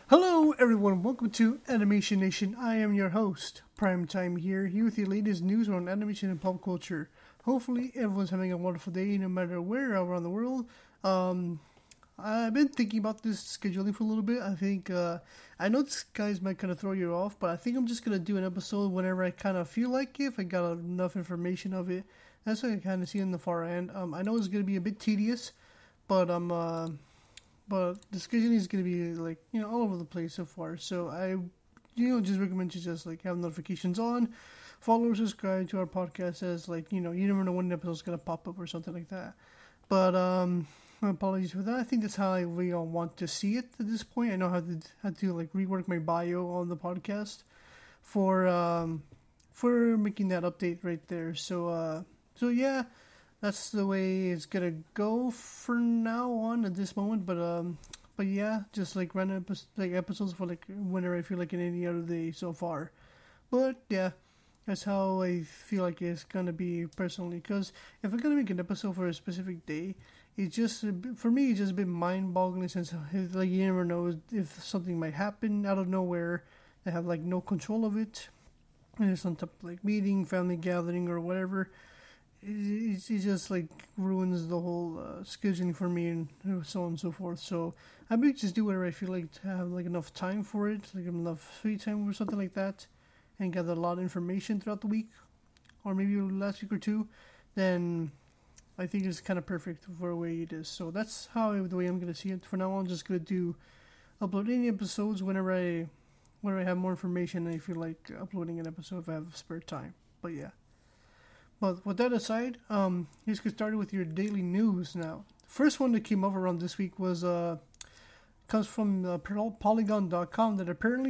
Hello everyone, welcome to Animation Nation. I am your host, Primetime here with the latest news on animation and pop culture. Hopefully everyone's having a wonderful day no matter where around the world. I've been thinking about this scheduling for a little bit. I know this guys might kind of throw you off, but I think I'm just going to do an episode whenever I kind of feel like it, if I got enough information of it. That's what I kind of see in the far end. I know it's going to be a bit tedious, but but the scheduling is going to be all over the place so far. So I just recommend you just have notifications on, follow or subscribe to our podcast as you never know when an episode's going to pop up or something like that. But apologies for that. I think that's how we all want to see it at this point. I know how to rework my bio on the podcast for making that update right there. So yeah, that's the way it's gonna go for now on at this moment. But yeah, just random episodes for whenever I feel like in any other day so far. But yeah, that's how I feel like it's gonna be personally. Because if I'm gonna make an episode for a specific day, it's just for me it's just a bit mind-boggling since you never know if something might happen out of nowhere. I have no control of it, and it's some type of meeting, family gathering, or whatever. It just ruins the whole scheduling for me and so on and so forth. So I may just do whatever I feel like to have enough time for it, enough free time or something like that, and gather a lot of information throughout the week, or maybe last week or two. Then I think it's kind of perfect for the way it is. So that's the way I'm gonna see it. For now, I'm just gonna upload any episodes whenever I have more information and I feel like uploading an episode if I have spare time. But yeah. But with that aside, let's get started with your daily news now. First one that came up around this week comes from Polygon.com that apparently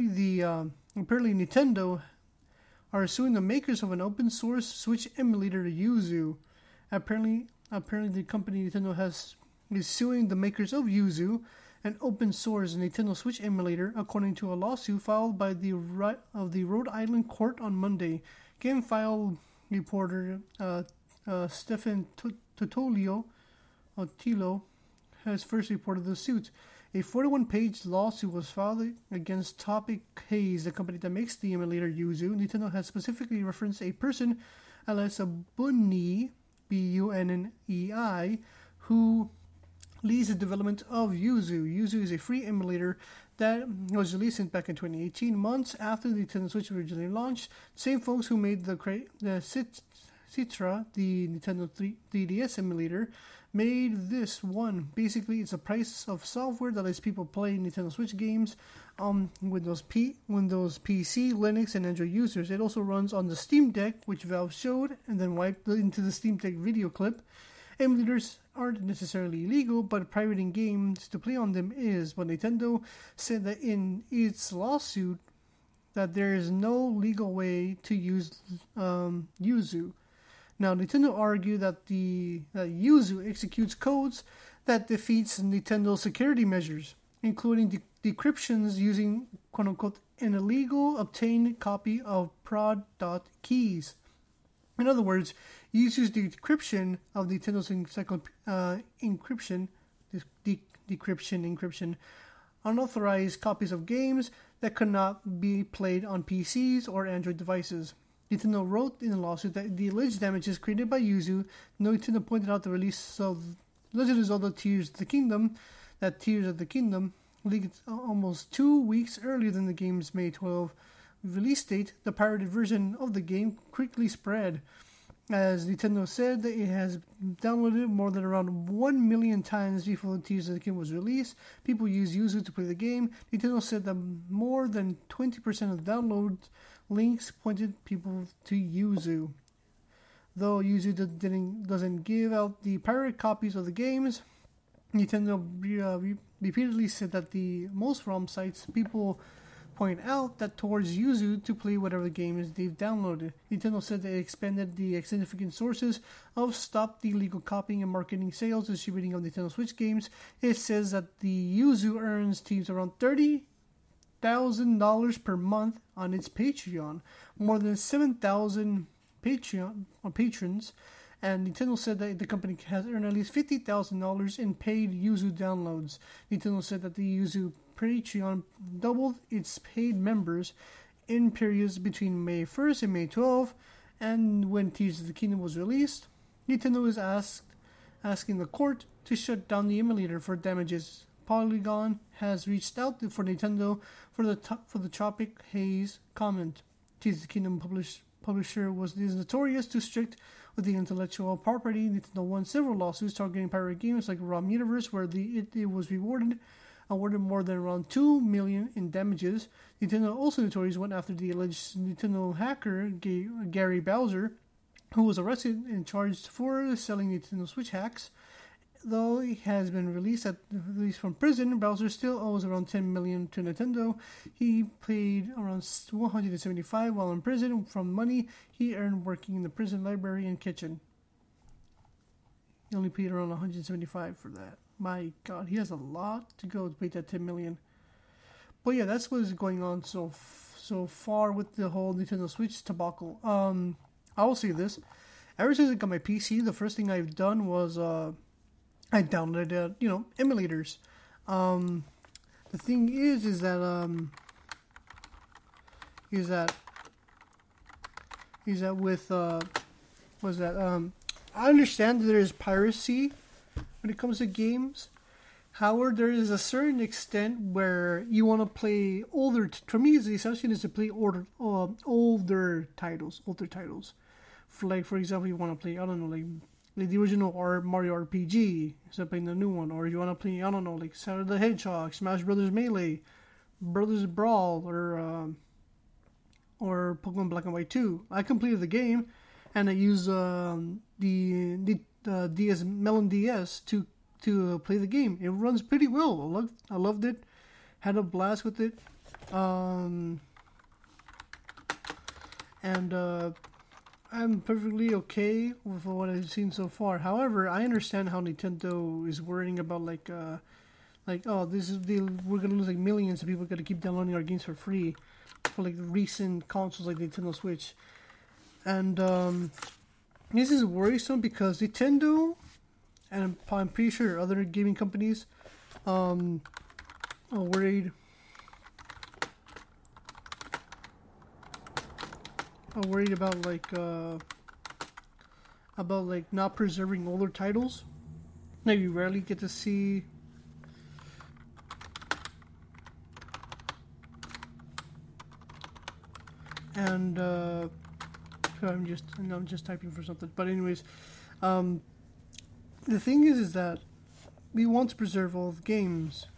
Nintendo are suing the makers of an open source Switch emulator, Yuzu. Apparently the company Nintendo is suing the makers of Yuzu, an open source Nintendo Switch emulator, according to a lawsuit filed by the Rhode Island court on Monday. GameFile reporter Stefan Tilo has first reported the suit. A 41-page lawsuit was filed against Topic Haze, the company that makes the emulator Yuzu. Nintendo has specifically referenced a person, Alyssa Bunney, Bunnei, who leads the development of Yuzu. Yuzu is a free emulator that was released back in 2018, months after the Nintendo Switch originally launched. Same folks who made the Citra, the Nintendo 3DS emulator, made this one. Basically, it's a piece of software that lets people play Nintendo Switch games on Windows PC, Linux, and Android users. It also runs on the Steam Deck, which Valve showed and then wiped into the Steam Deck video clip. Emulators aren't necessarily illegal, but pirating games to play on them is. But Nintendo said that in its lawsuit that there is no legal way to use Yuzu. Now, Nintendo argued that that Yuzu executes codes that defeats Nintendo's security measures, including decryptions using quote-unquote an illegal obtained copy of prod.keys. In other words, Yuzu's decryption of Nintendo's encryption, unauthorized copies of games that could not be played on PCs or Android devices. Nintendo wrote in the lawsuit that the alleged damages created by Yuzu. Nintendo pointed out the release of Legend of Zelda Tears of the Kingdom, leaked almost 2 weeks earlier than the game's May 12 release date. The pirated version of the game quickly spread, as Nintendo said that it has downloaded more than around 1 million times before the Tears of the Kingdom was released. People use Yuzu to play the game. Nintendo said that more than 20% of the download links pointed people to Yuzu. Though Yuzu doesn't give out the pirate copies of the games, Nintendo repeatedly said that the most ROM sites people point out that towards Yuzu to play whatever games they've downloaded. Nintendo said that it expanded the significant sources of Stop the Illegal Copying and Marketing Sales distributing of Nintendo Switch games. It says that the Yuzu earns teams around $30,000 per month on its Patreon, more than 7,000 patrons, and Nintendo said that the company has earned at least $50,000 in paid Yuzu downloads. Nintendo said that the Yuzu Patreon doubled its paid members in periods between May 1st and May 12th, and when Tears of the Kingdom was released, Nintendo is asking the court to shut down the emulator for damages. Polygon has reached out for Nintendo for the Tropic Haze comment. Tears of the Kingdom publisher is notorious too strict with the intellectual property. Nintendo won several lawsuits targeting pirate games like ROM Universe, where it was awarded more than around $2 million in damages. Nintendo also notorious went after the alleged Nintendo hacker Gary Bowser, who was arrested and charged for selling Nintendo Switch hacks. Though he has been released from prison, Bowser still owes around $10 million to Nintendo. He paid around $175 while in prison from money he earned working in the prison library and kitchen. He only paid around $175 for that. My God, he has a lot to go to pay that $10 million. But yeah, that's what is going on so far with the whole Nintendo Switch debacle. I will say this: ever since I got my PC, the first thing I've done was I downloaded, emulators. The thing is that with I understand that there's piracy when it comes to games. However, there is a certain extent where you want to play older. For me, the assumption is to play older titles. For example, you want to play, I don't know, like the original Mario RPG instead of playing the new one, or you want to play, I don't know, like Sonic the Hedgehog, Smash Brothers Melee, Brothers Brawl, or Pokemon Black and White 2. I completed the game, and I used the DS Melon DS to play the game. It runs pretty well. I loved it. Had a blast with it. I'm perfectly okay with what I've seen so far. However, I understand how Nintendo is worrying about we're gonna lose like millions of people gonna keep downloading our games for free for like recent consoles like Nintendo Switch. And this is worrisome because Nintendo, and I'm pretty sure other gaming companies are worried about not preserving older titles. Now you rarely get to see and I'm just typing for something. But anyways, the thing is that we want to preserve all the games,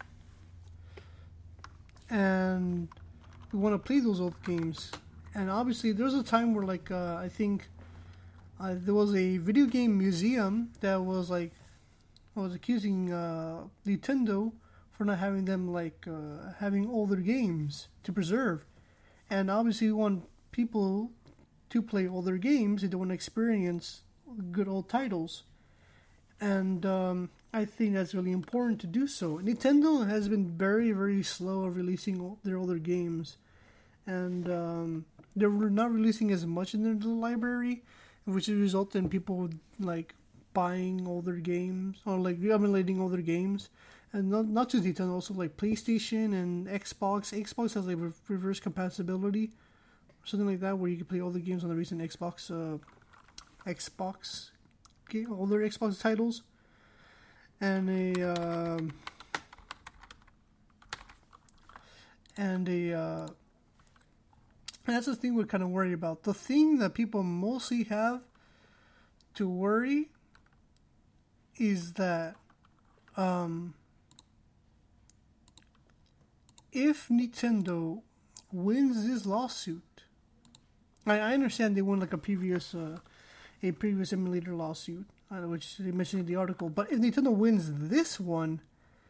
and we want to play those old games. And obviously, there was a time where, I think there was a video game museum that was accusing Nintendo for not having them having older games to preserve. And obviously, we want people to play older games. They don't want to experience good old titles. And I think that's really important to do so. Nintendo has been very, very slow at releasing their older games. And they're not releasing as much in their library, which has resulted in people buying older games or emulating older games. And not just Nintendo, also PlayStation and Xbox. Xbox has reverse compatibility, something like that, where you can play all the games on the recent Xbox older Xbox titles. And that's the thing we're kind of worried about. The thing that people mostly have to worry is that if Nintendo wins this lawsuit, I understand they won a previous emulator lawsuit, which they mentioned in the article. But if Nintendo wins this one,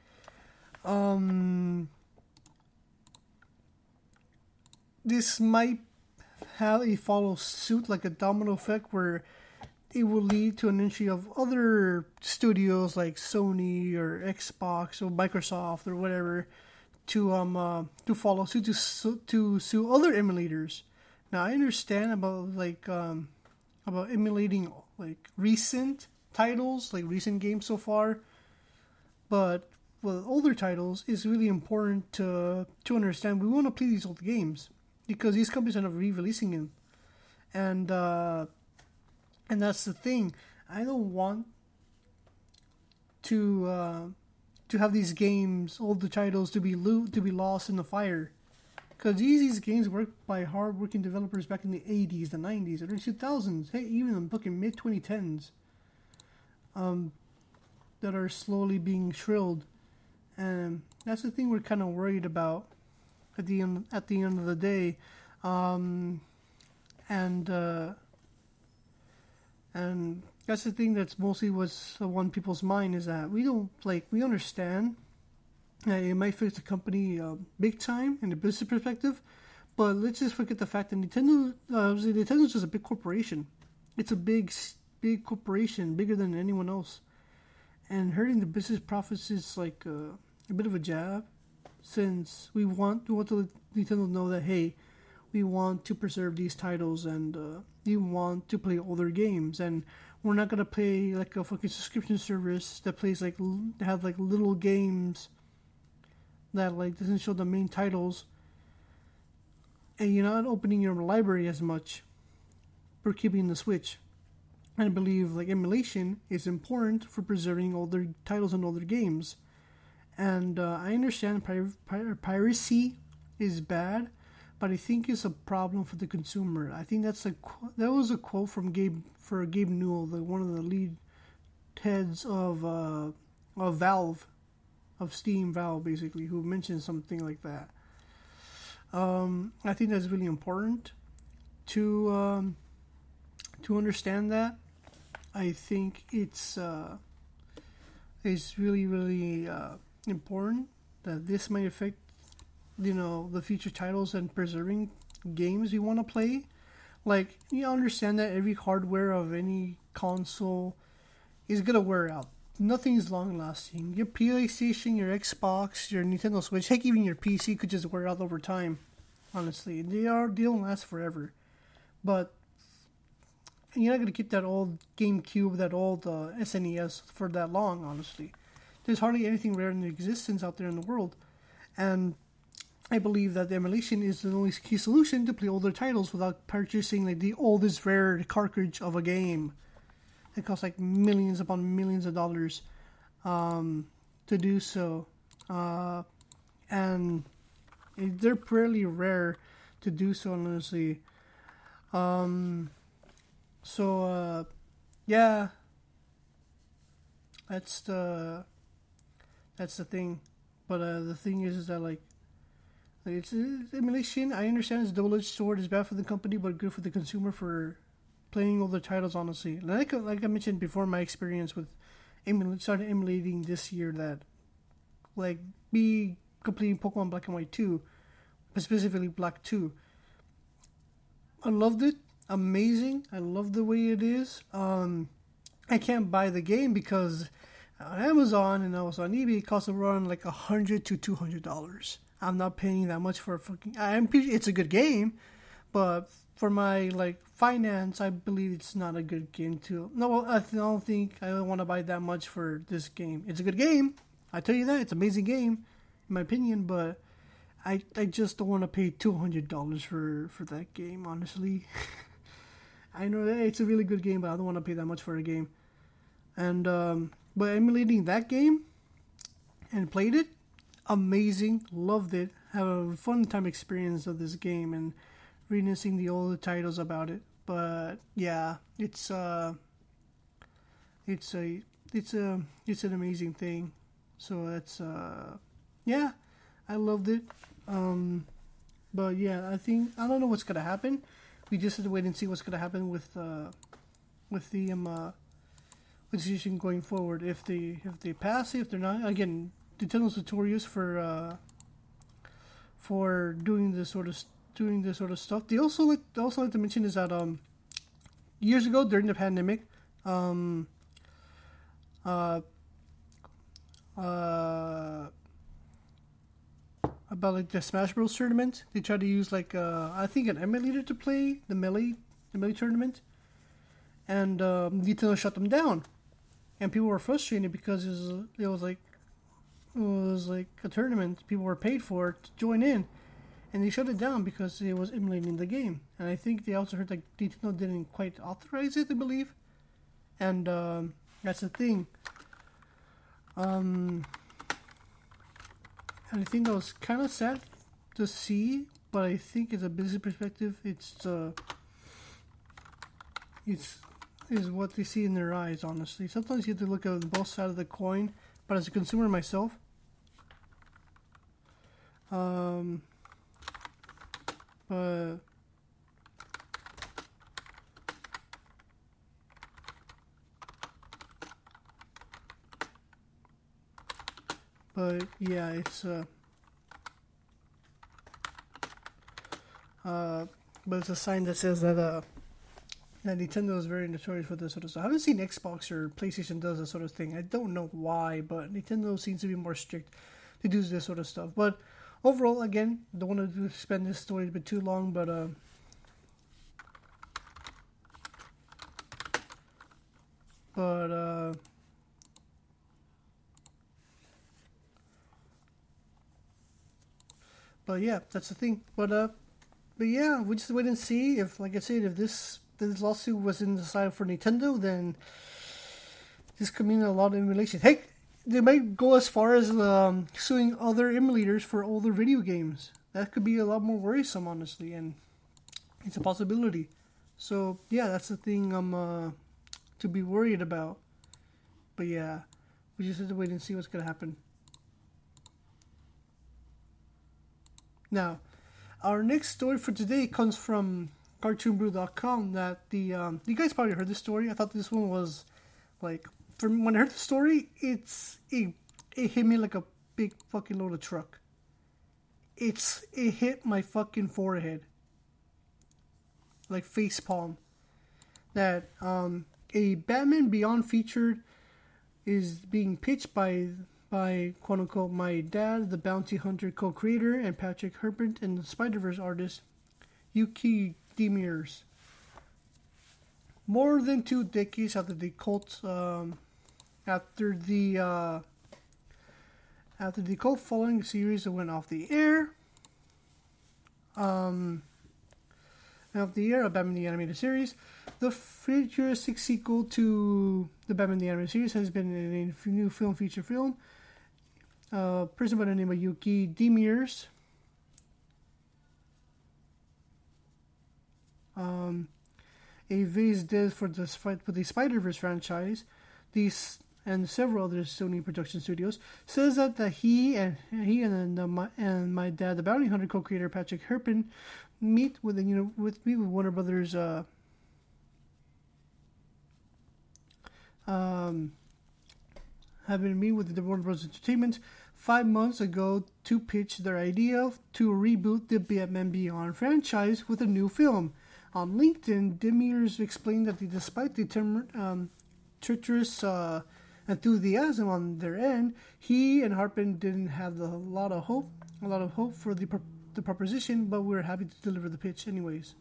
this might have a follow suit, like a domino effect, where it will lead to an entry of other studios like Sony or Xbox or Microsoft or whatever to follow suit to sue other emulators. Now I understand about emulating recent titles, recent games so far, but with older titles, it's really important to understand we want to play these old games because these companies are not re-releasing them, and that's the thing. I don't want to have these games, older titles, to be lost in the fire. Because these games were by hard-working developers back in the 80s, the 90s, early 2000s, hey, even the fucking mid-2010s, that are slowly being shrilled. And that's the thing we're kind of worried about at the end of the day. And that's the thing that's mostly what's on people's mind is that we understand it might fix the company big time in the business perspective, but let's just forget the fact that Nintendo's just a big corporation. It's a big corporation, bigger than anyone else, and hurting the business profits is like a bit of a jab, since we want to let Nintendo know that hey, we want to preserve these titles and we want to play older games, and we're not gonna play like a fucking subscription service that plays have little games that doesn't show the main titles, and you're not opening your library as much for keeping the Switch. And I believe emulation is important for preserving older titles and older games. And I understand piracy is bad, but I think it's a problem for the consumer. I think that was a quote from Gabe Newell, one of the lead heads of Valve. Of Steam Valve, basically, who mentioned something like that. I think that's really important to understand that. I think it's really, really important that this might affect, the future titles and preserving games we want to play. You understand that every hardware of any console is gonna wear out. Nothing is long-lasting. Your PlayStation, your Xbox, your Nintendo Switch, heck, even your PC could just wear out over time. Honestly, they don't last forever. But you're not gonna keep that old GameCube, that old SNES for that long. Honestly, there's hardly anything rare in existence out there in the world, and I believe that the emulation is the only key solution to play older titles without purchasing the oldest rare cartridge of a game. It costs millions upon millions of dollars to do so, and they're pretty rare to do so, honestly. Yeah, that's the thing. But the thing is that it's emulation. I understand it's a double-edged sword. It's bad for the company, but good for the consumer for playing older titles, honestly. Like I mentioned before, my experience with started emulating this year, that me completing Pokemon Black and White 2, but specifically Black 2. I loved it. Amazing. I love the way it is. I can't buy the game because on Amazon and also on eBay it costs around $100 to $200. I'm not paying that much for a fucking. It's a good game, but for my finance, I believe it's not a good game too. No, I don't think I want to buy that much for this game. It's a good game, I tell you that. It's an amazing game, in my opinion, but I just don't want to pay $200 for that game, honestly. I know that it's a really good game, but I don't want to pay that much for a game. And but emulating that game and played it, amazing, loved it, have a fun time experience of this game and reminiscing the older titles about it. But yeah, it's an amazing thing. So that's yeah, I loved it. But yeah, I don't know what's gonna happen. We just have to wait and see what's gonna happen with the decision going forward. If they pass it, if they're not, again, Nintendo's notorious for doing this sort of stuff. They also like to mention is that years ago during the pandemic, about the Smash Bros tournament, they tried to use I think an emulator to play the Melee tournament, and Nintendo shut them down, and people were frustrated because it was was like a tournament. People were paid for to join in, and they shut it down because it was emulating the game. And I think they also heard like Nintendo didn't quite authorize it, I believe. And that's the thing. And I think that was kind of sad to see, but I think it's a business perspective. Is what they see in their eyes, honestly. Sometimes you have to look at both sides of the coin, but as a consumer myself, but yeah, but it's a sign that says that Nintendo is very notorious for this sort of stuff. I haven't seen Xbox or PlayStation does this sort of thing. I don't know why, but Nintendo seems to be more strict to do this sort of stuff. But overall, again, don't want to spend this story a bit too long, but yeah, that's the thing. But yeah, we just wait and see if, like I said, if this lawsuit was in the side for Nintendo, then this could mean a lot of emulation. Heck, they might go as far as suing other emulators for older video games. That could be a lot more worrisome, honestly, and it's a possibility. So yeah, that's the thing I'm to be worried about. But yeah, we just have to wait and see what's gonna happen. Now, our next story for today comes from CartoonBrew.com. That you guys probably heard this story. I thought this one was like, from when I heard the story, it hit me like a big fucking load of truck. It hit my fucking forehead, like face palm. That a Batman Beyond featured is being pitched by quote unquote my dad, the Bounty Hunter co-creator, and Patrick Herbert, and the Spider-Verse artist Yuki Demers. More than 2 decades after the cult, after the cult following series that went off the air, of Batman the Animated Series, the futuristic sequel to the Batman the Animated Series has been in a new feature film. A person by the name of Yuki Demers. A vase dead for the Spider-Verse franchise. These and several other Sony production studios says that he and my dad, the Bounty Hunter co-creator Patrick Herbert, meet with Warner Brothers. Have been meeting with the Warner Bros. Entertainment 5 months ago to pitch their idea to reboot the Batman Beyond franchise with a new film. On LinkedIn, Demers explained that despite the treacherous enthusiasm on their end, he and Harpen didn't have a lot of hope for the proposition, but we were happy to deliver the pitch anyways.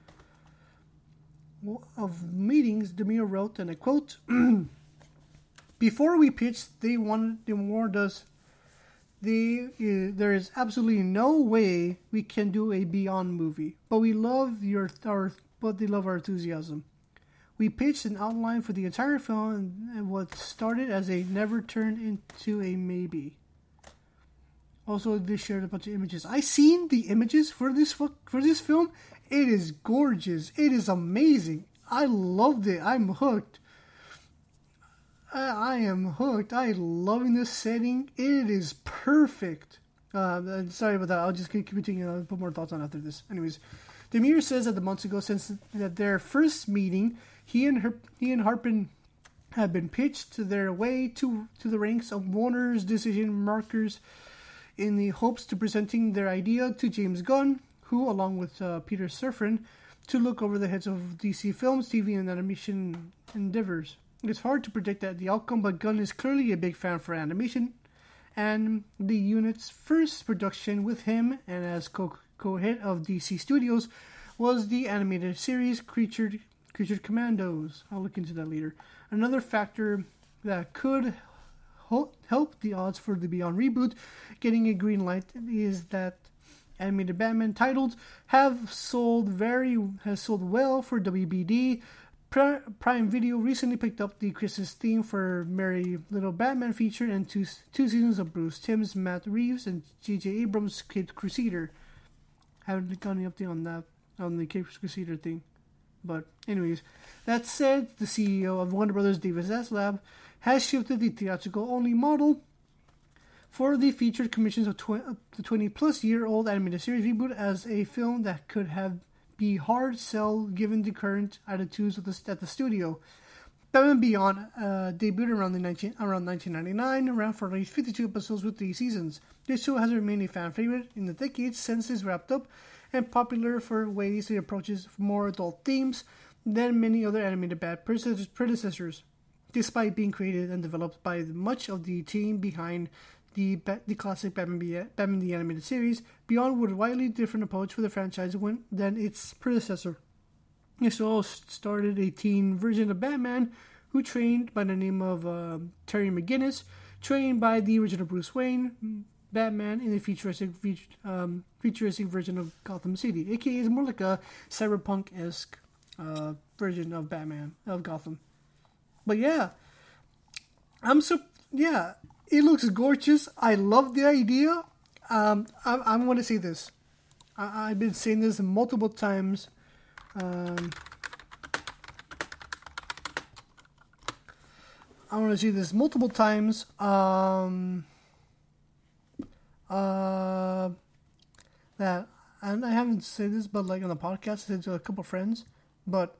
Of meetings, Demers wrote, and I quote, "Before we pitched, they warned us there is absolutely no way we can do a Beyond movie, but they love our enthusiasm. We pitched an outline for the entire film, and what started as a never turned into a maybe." Also, they shared a bunch of images. I seen the images for this film. It is gorgeous. It is amazing. I loved it. I'm hooked. I am hooked. I loving this setting. It is perfect. Sorry about that. I'll just keep continuing. I'll put more thoughts on after this. Anyways, Demers says that the months ago, since their first meeting, he and Harpen had been pitched to their way to the ranks of Warner's decision makers in the hopes to presenting their idea to James Gunn, who, along with Peter Safran, to look over the heads of DC Films, TV, and animation endeavors. It's hard to predict the outcome, but Gunn is clearly a big fan for animation, and the unit's first production with him and as co-head of DC Studios was the animated series Creature Commandos. I'll look into that later. Another factor that could helped the odds for the Beyond reboot getting a green light is that animated Batman titles has sold well for WBD. Prime Video recently picked up the Christmas theme for Merry Little Batman feature and two seasons of Bruce Timm's, Matt Reeves, and J.J. Abrams' Caped Crusader. Haven't got any update on that, on the Caped Crusader thing. But anyways, that said, the CEO of Warner Brothers, David Zaslav, has shifted the theatrical-only model for the featured commissions of the 20-plus-year-old animated series reboot as a film that could have be hard sell given the current attitudes at the studio. Batman Beyond debuted around 1999, ran for at least 52 episodes with 3 seasons. This show has remained a fan favorite in the decades since it's wrapped up, and popular for ways it approaches more adult themes than many other animated Bat predecessors, despite being created and developed by much of the team behind the classic Batman the Animated Series. Beyond would a widely different approach for the franchise than its predecessor. It show started a teen version of Batman who trained by the name of Terry McGinnis, trained by the original Bruce Wayne Batman in a futuristic version of Gotham City, aka it's more like a cyberpunk-esque version of Batman of Gotham. But yeah, it looks gorgeous. I love the idea. I'm going to say this. I've been saying this multiple times. I want to say this multiple times. That, and I haven't said this, but like on the podcast, I said to a couple friends, but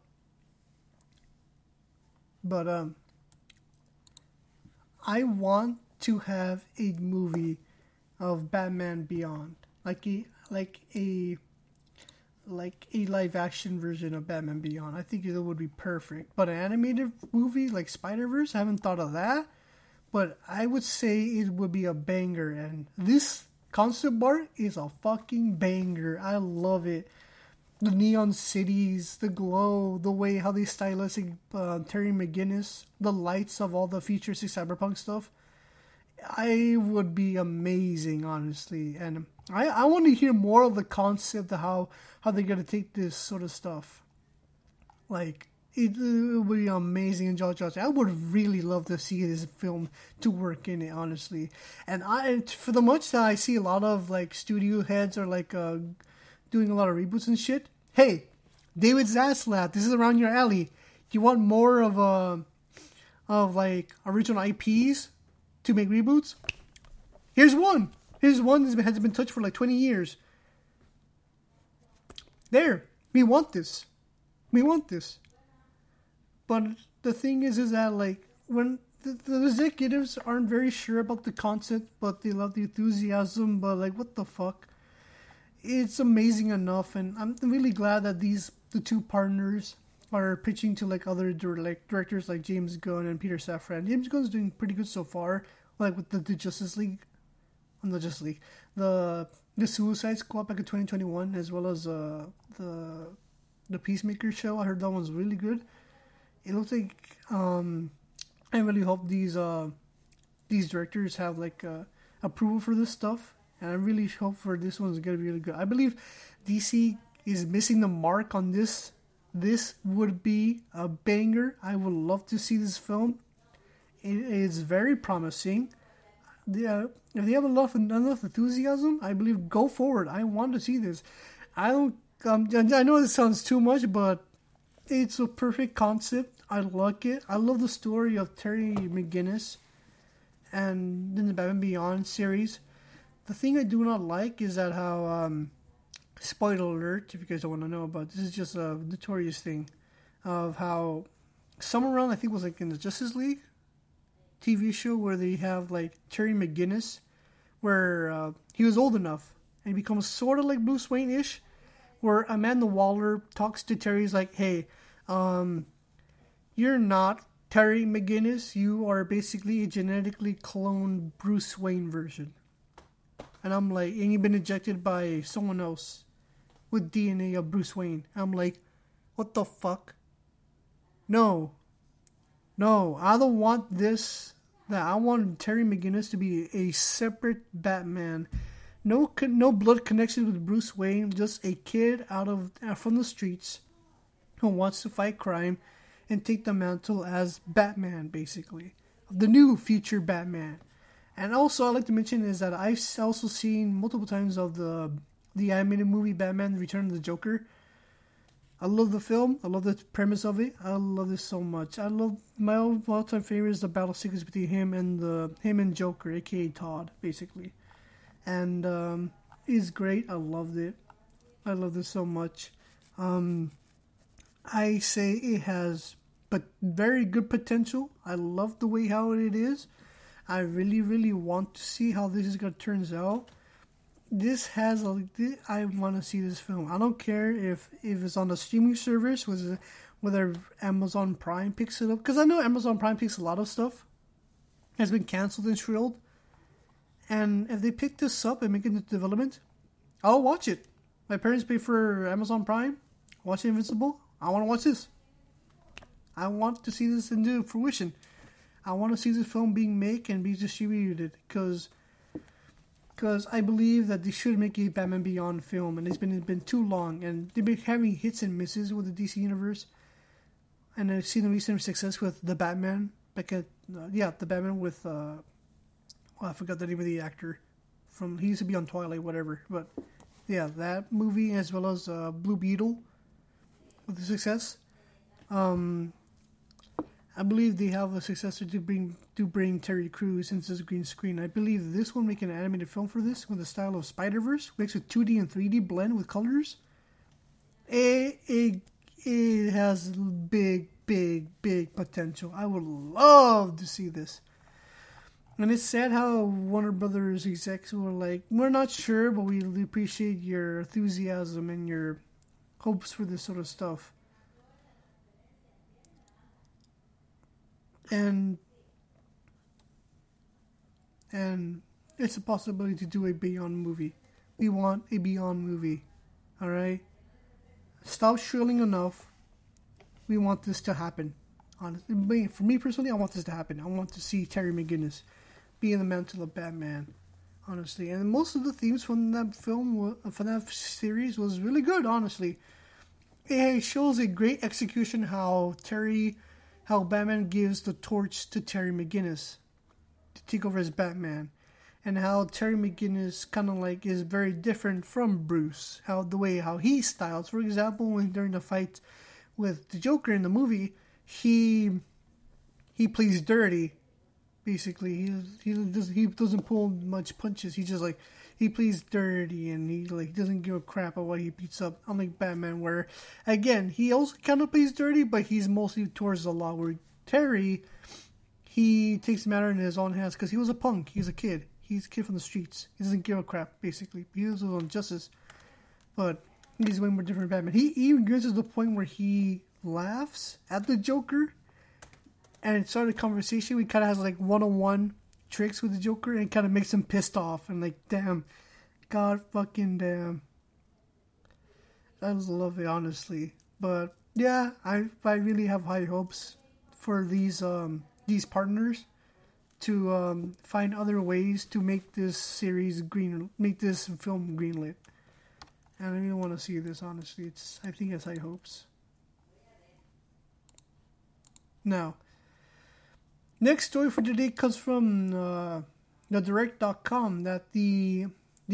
I want to have a movie of Batman Beyond, like a live action version of Batman Beyond. I think it would be perfect. But an animated movie like Spider-Verse, I haven't thought of that. But I would say it would be a banger, and this concept art is a fucking banger. I love it. The neon cities, the glow, the way how they stylistic Terry McGinnis, the lights of all the futuristic cyberpunk stuff. I would be amazing, honestly, and I want to hear more of the concept of how they're gonna take this sort of stuff. Like it would be amazing, and Josh. I would really love to see this film to work in it, honestly. And for the much that I see a lot of like studio heads are like doing a lot of reboots and shit. Hey, David Zaslav, this is around your alley. You want more of like original IPs to make reboots? Here's one that hasn't been touched for like 20 years. There, we want this. But the thing is that like when the executives aren't very sure about the concept, but they love the enthusiasm. But like, what the fuck? It's amazing enough, and I'm really glad that the two partners are pitching to like other directors like James Gunn and Peter Safran. James Gunn's doing pretty good so far, like with the Justice League, the Suicide Squad back in 2021, as well as the Peacemaker show. I heard that one's really good. It looks like I really hope these directors have like approval for this stuff, and I really hope for this one's gonna be really good. I believe DC is missing the mark on this. This would be a banger. I would love to see this film. It is very promising. If they have enough enthusiasm, I believe go forward. I want to see this. I know this sounds too much, but it's a perfect concept. I like it. I love the story of Terry McGinnis and then the Batman Beyond series. The thing I do not like is that how, spoiler alert, if you guys don't want to know about this, is just a notorious thing of how somewhere around, I think it was like in the Justice League TV show, where they have like Terry McGinnis, where he was old enough and he becomes sort of like Bruce Wayne-ish, where Amanda Waller talks to Terry's like, hey, you're not Terry McGinnis, you are basically a genetically cloned Bruce Wayne version. And I'm like, and you've been injected by someone else with DNA of Bruce Wayne. I'm like, what the fuck? No, I don't want this that I wanted Terry McGinnis to be a separate Batman. No blood connection with Bruce Wayne, just a kid from the streets who wants to fight crime and take the mantle as Batman, basically. The new future Batman. And also, I'd like to mention is that I've also seen multiple times of the animated movie Batman: The Return of the Joker. I love the film. I love the premise of it. I love this so much. I love my all-time favorite is the battle sequence between him and Joker, aka Todd, basically. And it's great. I loved it. I love this so much. I say it has very good potential. I love the way how it is. I really, really want to see how this is gonna turns out. I want to see this film. I don't care if it's on the streaming service, whether Amazon Prime picks it up, because I know Amazon Prime picks a lot of stuff. Has been canceled and shrilled. And if they pick this up and make it into development, I'll watch it. My parents pay for Amazon Prime. Watch Invincible. I want to watch this. I want to see this into fruition. I want to see this film being made and be distributed because I believe that they should make a Batman Beyond film, and it's been too long, and they've been having hits and misses with the DC universe. And I've seen the recent success with the Batman, the Batman with I forgot the name of the actor he used to be on Twilight, whatever. But yeah, that movie as well as Blue Beetle with the success. I believe they have a successor to bring Terry Crews into the green screen. I believe this will make an animated film for this with the style of Spider-Verse, mixed with 2D and 3D blend with colors. It has big potential. I would love to see this. And it's sad how Warner Brothers execs were like, we're not sure, but we really appreciate your enthusiasm and your hopes for this sort of stuff. And it's a possibility to do a Beyond movie. We want a Beyond movie. Alright? Stop shrilling enough. We want this to happen. Honestly, for me personally, I want this to happen. I want to see Terry McGinnis be in the mantle of Batman. Honestly. And most of the themes from that from that series was really good, honestly. It shows a great execution how Batman gives the torch to Terry McGinnis to take over as Batman, and how Terry McGinnis kind of like is very different from Bruce. How he styles, for example, when during the fight with the Joker in the movie, he plays dirty. Basically, he doesn't pull much punches. He plays dirty, and he doesn't give a crap about what he beats up. Unlike Batman, where again he also kind of plays dirty, but he's mostly towards the law. Where Terry, he takes the matter in his own hands because he was a punk. He's a kid. He's a kid from the streets. He doesn't give a crap. Basically, he does his own justice. But he's way more different than Batman. He even gets to the point where he laughs at the Joker, and it started a conversation. We kind of has like one-on-one tricks with the Joker, and kind of makes him pissed off and like, damn, god fucking damn. That was lovely, honestly. But yeah, I really have high hopes for these partners to find other ways to make this make this film greenlit. And I really want to see this, honestly. I think it's high hopes. Now, next story for today comes from thedirect.com that the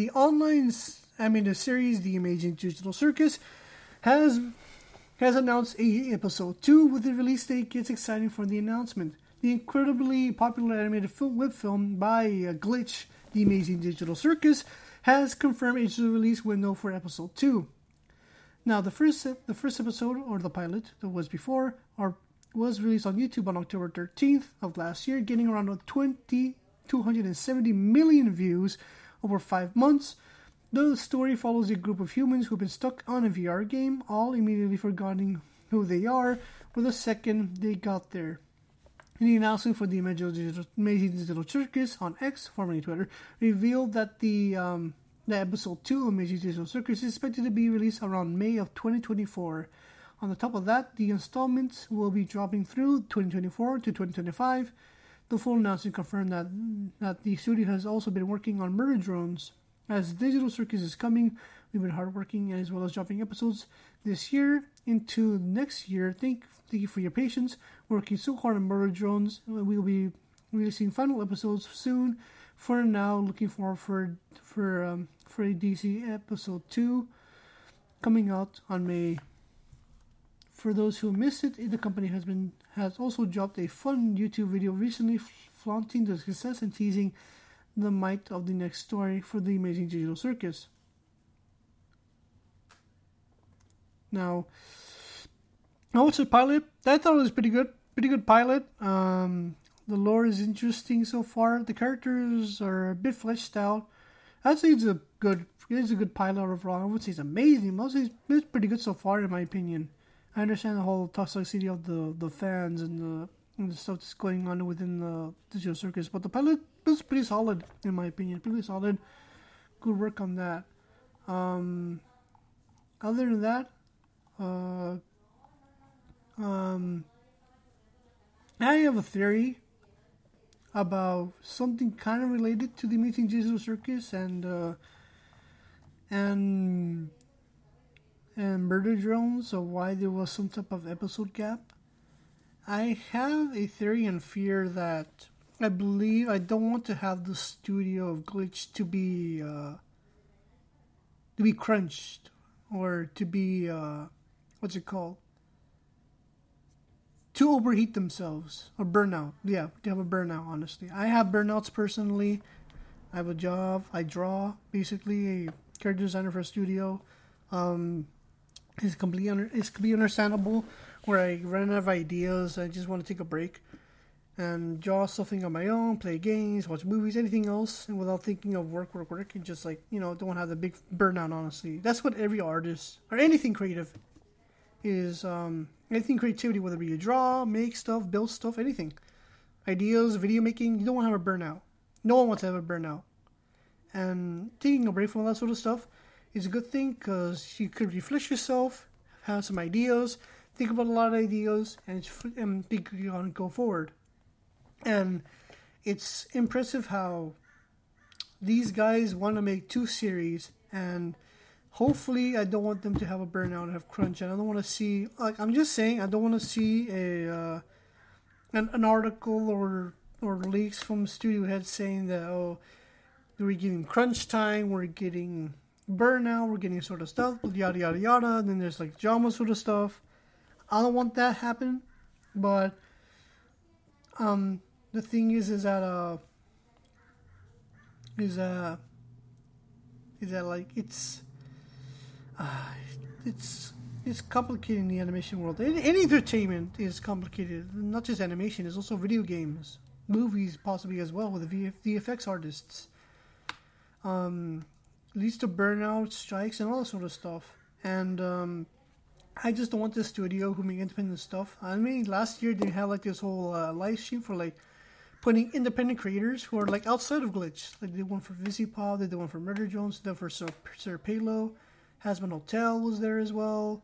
series The Amazing Digital Circus has announced episode 2 with the release date. Gets exciting for the announcement. The incredibly popular animated web film by Glitch, The Amazing Digital Circus, has confirmed its release window for episode 2. Now, the first episode, or the pilot that was before, was released on YouTube on October 13th of last year, getting around 270 million views over 5 months. The story follows a group of humans who've been stuck on a VR game, all immediately forgetting who they are for the second they got there. In the announcement for the Amazing Digital Circus on X, formerly Twitter, revealed that the episode 2 of Amazing Digital Circus is expected to be released around May of 2024. On the top of that, the installments will be dropping through 2024 to 2025. the full announcement confirmed that the studio has also been working on Murder Drones. As Digital Circus is coming, we've been hard working as well as dropping episodes this year into next year. Thank you for your patience. We're working so hard on Murder Drones. We will be releasing final episodes soon. For now, looking forward for a DC episode 2 coming out on May. For those who missed it, the company has also dropped a fun YouTube video recently flaunting the success and teasing the might of the next story for the Amazing Digital Circus. Now, I watched the pilot. I thought it was pretty good pilot. The lore is interesting so far. The characters are a bit fleshed out. I'd say it's a good pilot overall. I would say it's amazing. I would say it's pretty good so far, in my opinion. I understand the whole toxicity of the fans and the stuff that's going on within the Digital Circus, but the pilot was pretty solid, in my opinion. Pretty solid. Good work on that. Other than that, I have a theory about something kind of related to the Amazing Digital Circus and Murder Drones, so why there was some type of episode gap. I have a theory and fear that I don't want to have the studio of Glitch to be crunched or to be what's it called? To overheat themselves or burnout. Yeah, to have a burnout. Honestly, I have burnouts personally. I have a job. I draw, basically a character designer for a studio. It's completely understandable where I run out of ideas. I just want to take a break and draw something on my own, play games, watch movies, anything else, and without thinking of work, and just don't want to have the big burnout. Honestly, that's what every artist or anything creative is. Anything creativity, whether it be you draw, make stuff, build stuff, anything, ideas, video making, you don't want to have a burnout. No one wants to have a burnout. And taking a break from all that sort of stuff is a good thing because you could refresh yourself, have some ideas, think about a lot of ideas, and think you're going to go forward. And it's impressive how these guys want to make 2 series, and hopefully I don't want them to have a burnout and have crunch. And I don't want to see, I'm just saying, I don't want to see an article or leaks from studio heads saying that, we're getting crunch time, we're getting burnout, we're getting sort of stuff, yada yada yada. And then there's drama sort of stuff. I don't want that happen, but the thing is that it's complicated in the animation world. Any entertainment is complicated. Not just animation. It's also video games, movies, possibly as well with the VFX artists. Leads to burnout, strikes, and all that sort of stuff. And I just don't want this studio who make independent stuff. I mean, last year they had this whole live stream for putting independent creators who are outside of Glitch. They did one for Visipop, they did one for Murder Drones, they did one for Sir Palo. Hazbin Hotel was there as well.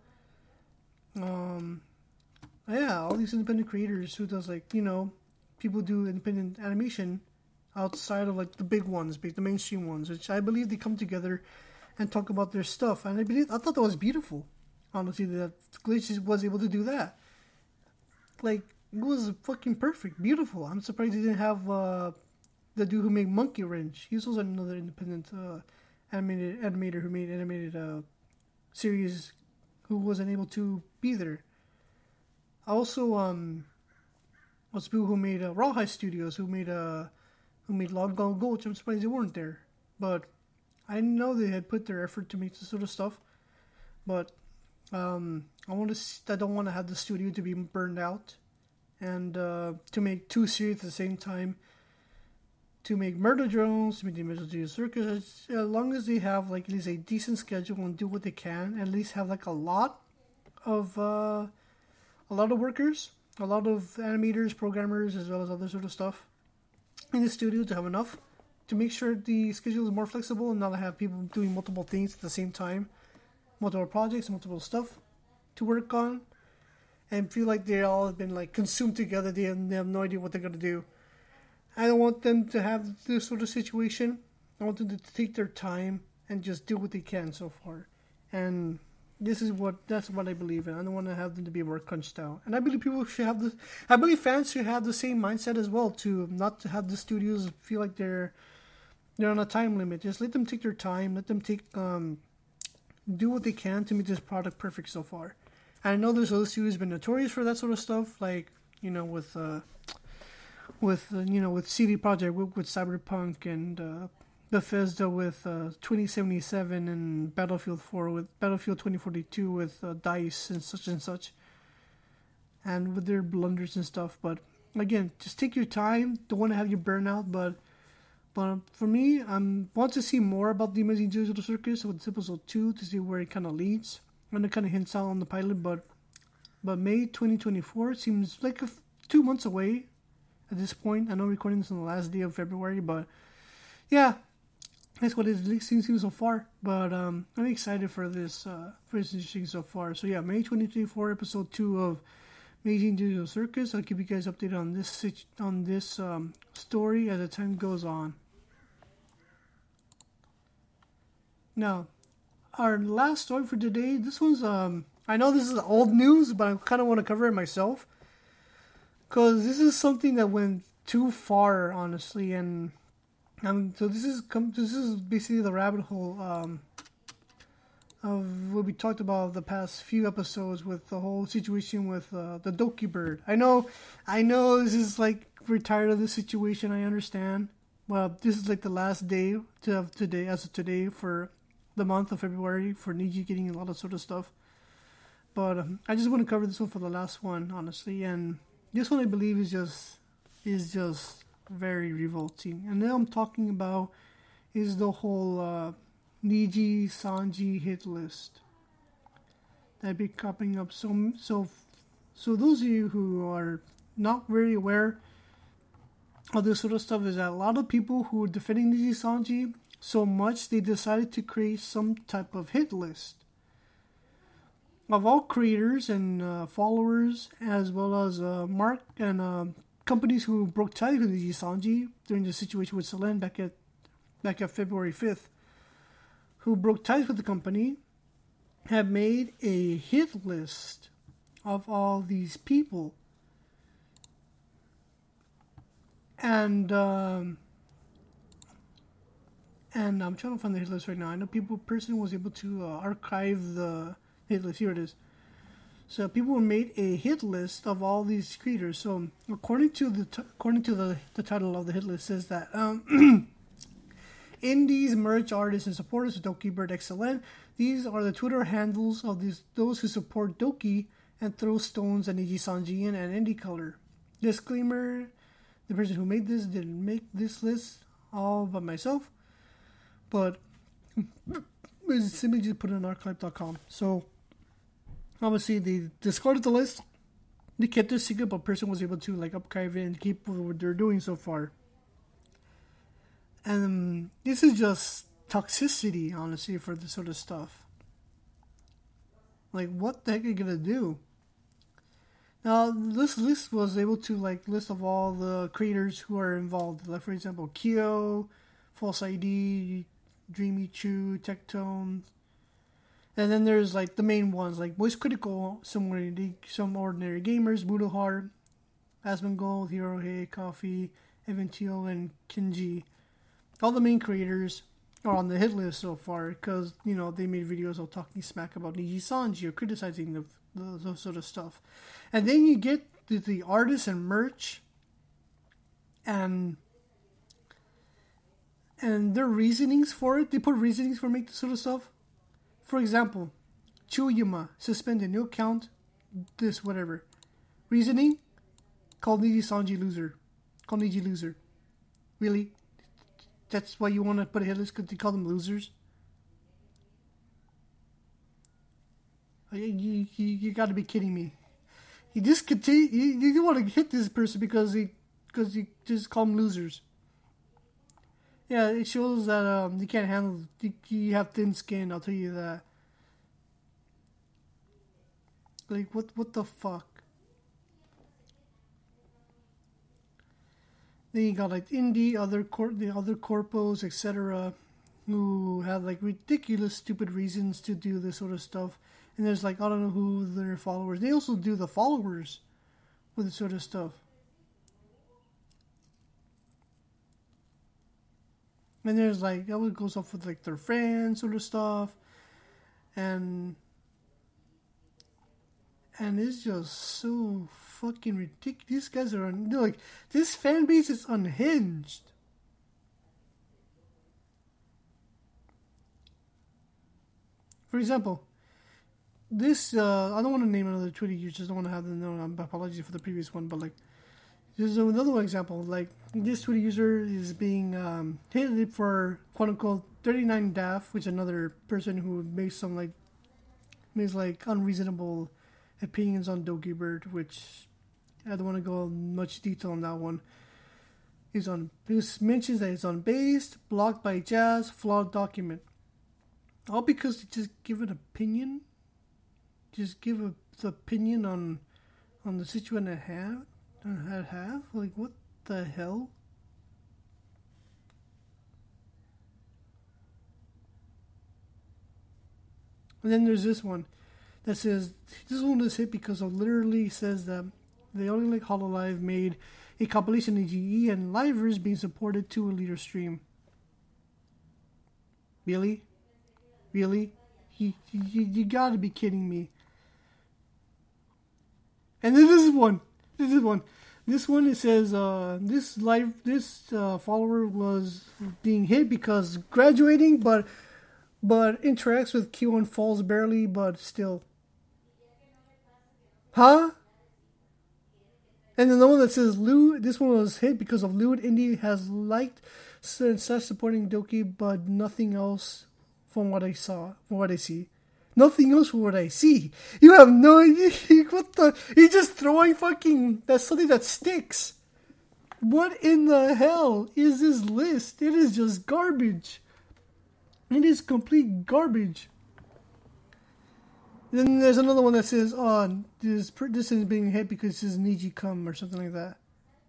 Yeah, all these independent creators who does people do independent animation outside of the big ones, the mainstream ones, which I believe they come together and talk about their stuff. And I thought that was beautiful. Honestly, that Glitch was able to do that. It was fucking perfect, beautiful. I'm surprised he didn't have the dude who made Monkey Wrench. He's also another independent animator who made animated series who wasn't able to be there. Also, was people who made Rawhide Studios, who made Long Gone Gold. I'm surprised they weren't there, but I know they had put their effort to make this sort of stuff. But I don't want to have the studio to be burned out, and to make 2 series at the same time. To make Murder Drones, to make the Amazing Digital Circus, as long as they have at least a decent schedule and do what they can, at least have a lot of workers, a lot of animators, programmers, as well as other sort of stuff in the studio to have enough to make sure the schedule is more flexible and not have people doing multiple things at the same time, multiple projects, multiple stuff to work on, and feel like they all have been consumed together. They have no idea what they're gonna do. I don't want them to have this sort of situation. I want them to take their time and just do what they can so far. And that's what I believe in. I don't want to have them to be more crunched out. And I believe people should have this. I believe fans should have the same mindset as well, to not to have the studios feel like they're on a time limit. Just let them take their time. Let them do what they can to make this product perfect so far. And I know there's other studios been notorious for that sort of stuff, like with CD Projekt with Cyberpunk, and Bethesda with 2077, and Battlefield 4 with Battlefield 2042 with DICE and such, and with their blunders and stuff. But again, just take your time. Don't want to have you burn out, but for me, I want to see more about the Amazing Digital Circus with episode 2 to see where it kind of leads. And it kind of hints out on the pilot, but May 2024 seems like 2 months away at this point. I know recording this on the last day of February, but yeah, that's what it seems so far. But I'm excited for this interesting so far. So yeah, May 2024, episode 2 of Amazing Digital Circus. I'll keep you guys updated on this story as the time goes on. Now, our last story for today. This one's I know this is old news, but I kind of want to cover it myself, because this is something that went too far, honestly. And so this is basically the rabbit hole of what we talked about the past few episodes with the whole situation with the Doki bird. I know this is like, we're tired of this situation. I understand. Well, this is like the last day as of today for the month of February, for Niji getting a lot of sort of stuff. But I just want to cover this one for the last one, honestly. And this one, I believe, is just very revolting. And now I'm talking about is the whole Niji Sanji hit list that be popping up. So those of you who are not very aware of this sort of stuff, is that a lot of people who are defending Niji Sanji so much, they decided to create some type of hit list of all creators and followers, as well as mark and companies who broke ties with Niji Sanji during the situation with Selen back at February 5th, who broke ties with the company, have made a hit list of all these people. And I'm trying to find the hit list right now. I know person was able to archive the hit list. Here it is. So people made a hit list of all these creators. So according to the title of the hit list, says that indies, merch artists, and supporters of Doki Bird XLN. These are the Twitter handles of those who support Doki and throw stones at Niji Sanji and Indie Color. Disclaimer: the person who made this didn't make this list all by myself, but it's simply just put it on archive.com. So obviously they discarded the list. They kept it secret, but person was able to archive it and keep what they're doing so far. And this is just toxicity, honestly, for this sort of stuff. Like, what the heck are you gonna do? Now, this list was able to list of all the creators who are involved. Like, for example, Kyo, False ID, Dreamy Chew, Tectone. And then there's the main ones like Voice Critical, Some Ordinary Gamers, Budo Heart, Asmongold, Hirohe, Coffee, Eventio, and Kinji. All the main creators are on the hit list so far because, they made videos of talking smack about Niji Sanji or criticizing those sort of stuff. And then you get the artists and merch and their reasonings for it. They put reasonings for making this sort of stuff. For example, Chuyuma, suspended, no account, this, whatever. Reasoning, called Niji Sanji loser. Called Niji loser. Really? That's why you want to put a hit list, because they call them losers? You got to be kidding me. You just continue. You want to hit this person because you just call them losers. Yeah, it shows that you can't handle. You have thin skin. I'll tell you that. What the fuck? Then you got like the other corpos, etc., who have like ridiculous, stupid reasons to do this sort of stuff. And there's like, I don't know who their followers. They also do the followers with this sort of stuff. And there's like, that one goes off with like their friends sort of stuff. And it's just so fucking ridiculous. These guys are like, this fan base is unhinged. For example, this I don't want to name another Twitter user. I don't want to have them know. Apologies for the previous one, but like, there's another one example. Like, this Twitter user is being hit for quote unquote 39 daft, which is another person who makes unreasonable opinions on Dokibird, which I don't want to go in much detail on that one. This mentions that it's unbased, blocked by Jazz, flawed document. All because they just give an opinion? Just give the opinion on the situation I have? Like, what the hell? And then there's this one that says, this one is hit because of literally says that the only like Hololive made a compilation of GE and livers being supported to a leader stream. Really? You gotta be kidding me. And then this one. This one, it says, this follower was being hit because graduating, but interacts with Q and falls barely, but still. Huh? And then the one that says, this one was hit because of Lewd Indie has liked and started supporting Doki, but nothing else from what I see. Nothing else from what I see. You have no idea. What the? You're just throwing fucking. That's something that sticks. What in the hell is this list? It is just garbage. It is complete garbage. Then there's another one that says, oh, this is being hit because this is Niji Cum or something like that.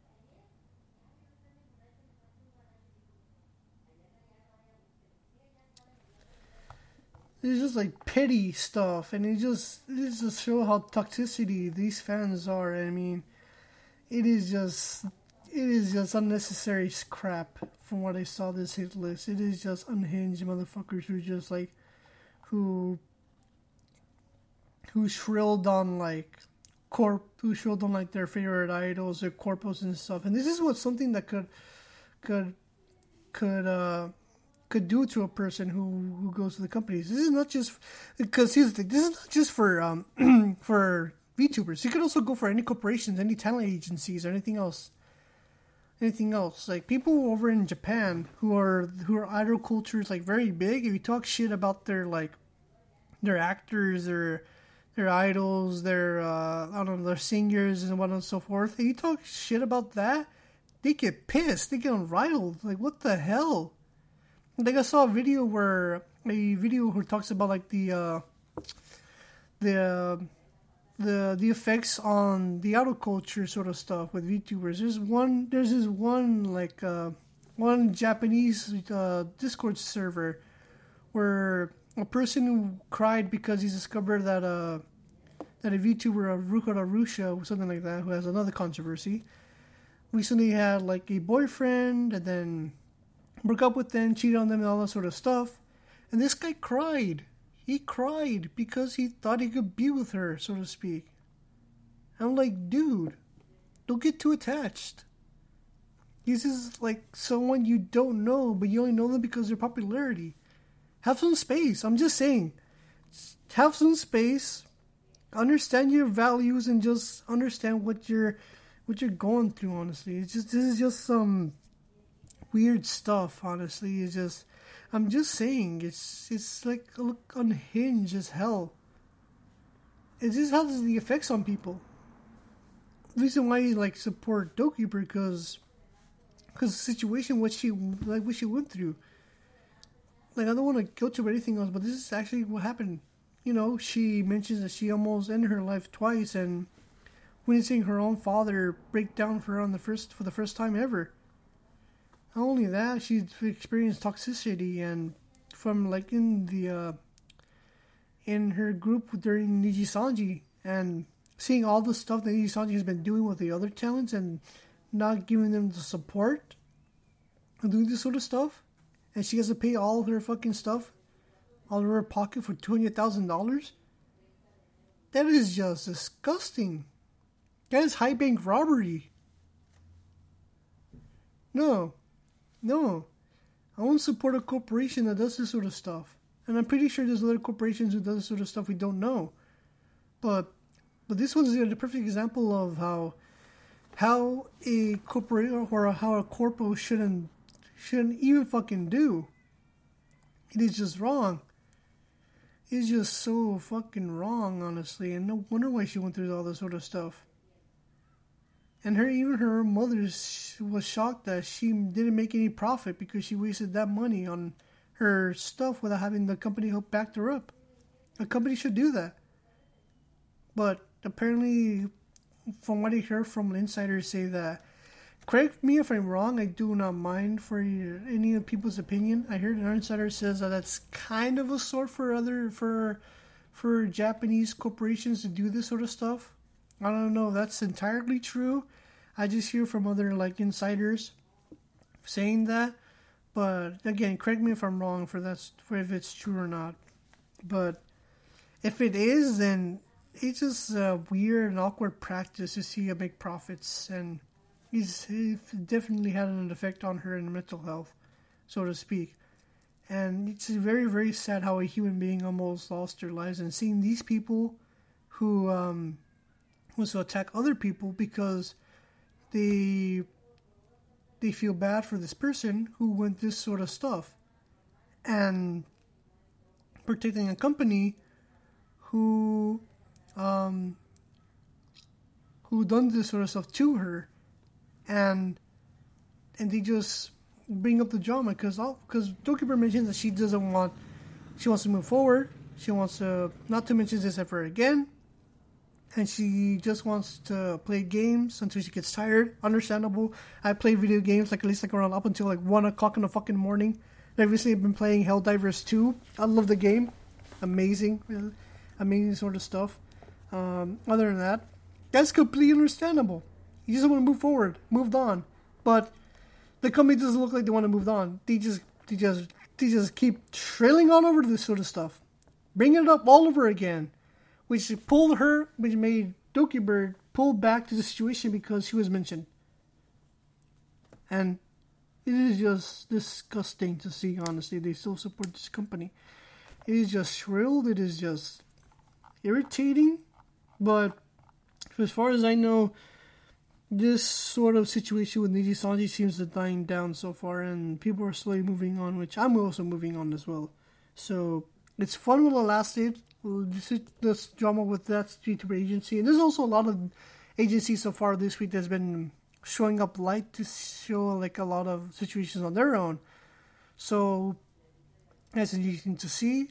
It's just like petty stuff, and it just show how toxicity these fans are. I mean, it is just unnecessary crap. From what I saw this hit list, it is just unhinged motherfuckers who just like who shrilled on like their favorite idols, their corpos and stuff. And this is what something that could do to a person who goes to the companies. This is not just because this is not just for for VTubers. You could also go for any corporations, any talent agencies, or anything else. Like people over in Japan who are idol cultures like very big. If you talk shit about their actors, their idols, their their singers and whatnot and so forth. If you talk shit about that, they get pissed. They get unrivaled. Like, what the hell? Like, I saw a video who talks about like the effects on the idol culture sort of stuff with VTubers. There's this one Japanese Discord server where a person who cried because he discovered that a VTuber, Ruka Arusha, something like that, who has another controversy, recently had like a boyfriend and then broke up with them, cheated on them and all that sort of stuff. And this guy cried. He cried because he thought he could be with her, so to speak. I'm like, dude, don't get too attached. This is like someone you don't know, but you only know them because of their popularity. Have some space. I'm just saying. Have some space. Understand your values and just understand what you're going through, honestly. This is just some weird stuff, honestly. I'm just saying, it's like look unhinged as hell. It just has the effects on people. The reason why you like support Doki because the situation what she went through. Like, I don't want to go to anything else, but this is actually what happened. You know, she mentions that she almost ended her life twice, and witnessing her own father break down for her for the first time ever. Not only that, she's experienced toxicity and from like in her group during Nijisanji and seeing all the stuff that Nijisanji has been doing with the other talents and not giving them the support and doing this sort of stuff, and she has to pay all her fucking stuff out of her pocket for $200,000. That is just disgusting. That is high bank robbery. No. I won't support a corporation that does this sort of stuff. And I'm pretty sure there's other corporations who do this sort of stuff we don't know. But this one's a perfect example of how a corporate or how a corpo shouldn't even fucking do. It is just wrong. It's just so fucking wrong, honestly. And no wonder why she went through all this sort of stuff. And her mother was shocked that she didn't make any profit because she wasted that money on her stuff without having the company help back her up. A company should do that. But apparently, from what I heard from insiders say that, correct me if I'm wrong, I do not mind for any of people's opinion. I heard an insider says that that's kind of a sort for Japanese corporations to do this sort of stuff. I don't know if that's entirely true. I just hear from other like insiders saying that. But again, correct me if I'm wrong for if it's true or not. But if it is, then it's just a weird and awkward practice to see her make profits, and he definitely had an effect on her in mental health, so to speak. And it's very, very sad how a human being almost lost their lives, and seeing these people who was to attack other people because they feel bad for this person who went this sort of stuff, and protecting a company who done this sort of stuff to her, and they just bring up the drama because Dokiber mentions that she wants to move forward, she wants to not to mention this ever again, and she just wants to play games until she gets tired. Understandable. I played video games at least around up until 1 o'clock in the fucking morning. I've recently been playing Helldivers 2. I love the game. Amazing sort of stuff. Other than that, that's completely understandable. You just want to move forward, moved on. But the company doesn't look like they want to move on. They just keep trailing on over to this sort of stuff, bringing it up all over again, which made Dokibird pull back to the situation because she was mentioned. And it is just disgusting to see, honestly. They still support this company. It is just shrilled. It is just irritating. But as far as I know, this sort of situation with Nijisanji seems to dying down so far, and people are slowly moving on, which I'm also moving on as well. So it's fun while it lasted. This drama with that YouTuber agency, and there's also a lot of agencies so far this week that's been showing up light to show a lot of situations on their own. So that's interesting to see.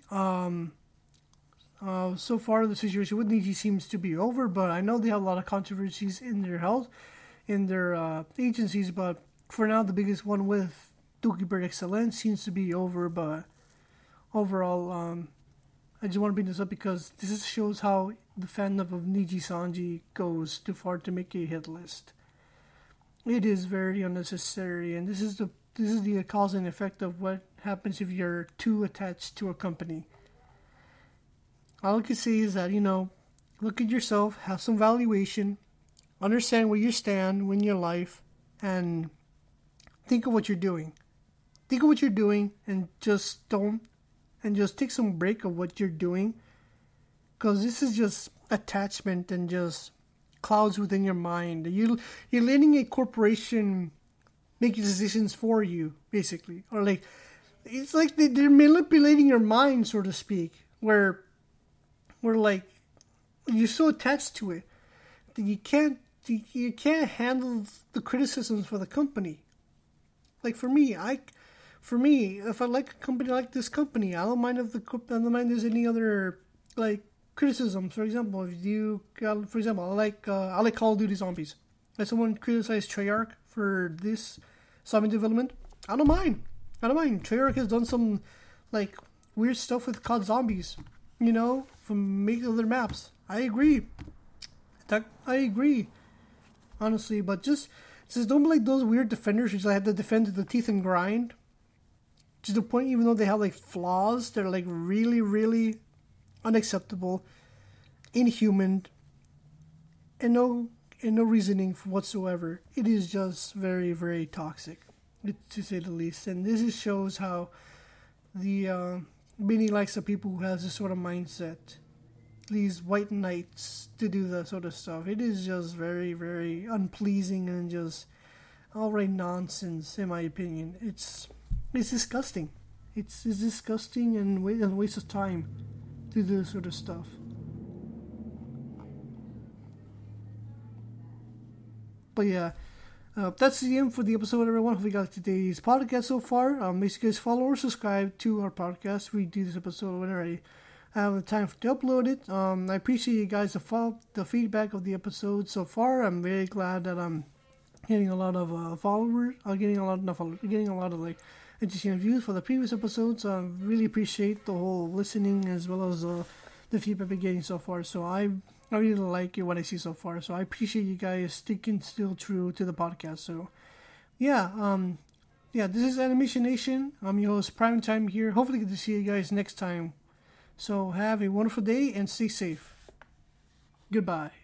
So far the situation with Niji seems to be over, but I know they have a lot of controversies in their agencies. But for now, the biggest one with Dokibird XLN seems to be over. But overall, I just want to bring this up because this shows how the fandom of Nijisanji goes too far to make a hit list. It is very unnecessary, and this is the cause and effect of what happens if you're too attached to a company. All I can say is that, look at yourself, have some valuation, understand where you stand in your life, and think of what you're doing. Think of what you're doing, and just take some break of what you're doing, because this is just attachment and just clouds within your mind. You're letting a corporation make decisions for you, basically, or it's like they're manipulating your mind, so to speak, where you're so attached to it that you can't handle the criticisms for the company. Like for me, if I like a company like this company, I don't mind if there's any other criticisms. For example, I like Call of Duty Zombies. If someone criticized Treyarch for this zombie development, I don't mind. Treyarch has done some like weird stuff with COD Zombies, from making other maps. I agree. Honestly, but just don't be like those weird defenders who just have to defend to the teeth and grind. To the point, even though they have like flaws, they're like really, really unacceptable, inhuman, and no reasoning whatsoever. It is just very, very toxic, to say the least. And this just shows how the many likes of people who has this sort of mindset, these white knights, to do that sort of stuff. It is just very, very unpleasing and just outright nonsense, in my opinion. It's disgusting. It's disgusting and a waste of time to do this sort of stuff. But yeah, that's the end for the episode, everyone. Hope you got today's podcast so far. Make sure you guys follow or subscribe to our podcast. We do this episode whenever I have the time to upload it. I appreciate you guys the feedback of the episode so far. I'm very glad that I'm getting a lot of followers. Getting a lot of like interesting reviews for the previous episodes. I really appreciate the whole listening as well as the feedback I've been getting so far. So I really like what I see so far. So I appreciate you guys sticking still true to the podcast. So yeah, this is Animation Nation. I'm your host, Primetime here. Hopefully get to see you guys next time. So have a wonderful day and stay safe. Goodbye.